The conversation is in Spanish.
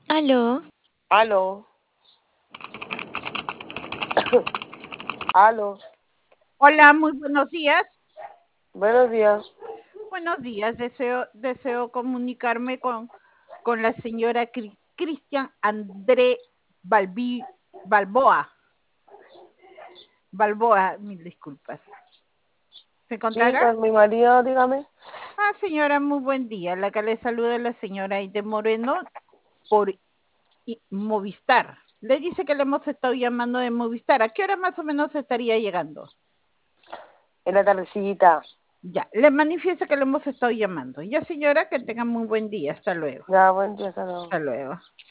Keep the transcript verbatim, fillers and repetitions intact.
Aló, Aló, aló, Hola, muy buenos días. buenos días. Buenos días. Deseo, deseo comunicarme con, con la señora Cri- Cristian André Balbi- Balboa. Balboa, mil disculpas. ¿Se Sí, encontrará? con mi marido, dígame. Ah, señora, muy buen día. La que le saluda es la señora Aide Moreno por i- Movistar. Le dice que le hemos estado llamando de Movistar. ¿A qué hora más o menos estaría llegando? En la tardecita. Ya, le manifiesta que le hemos estado llamando. Ya, señora, que tenga muy buen día. Hasta luego. Ya, buen día, hasta luego. Hasta luego.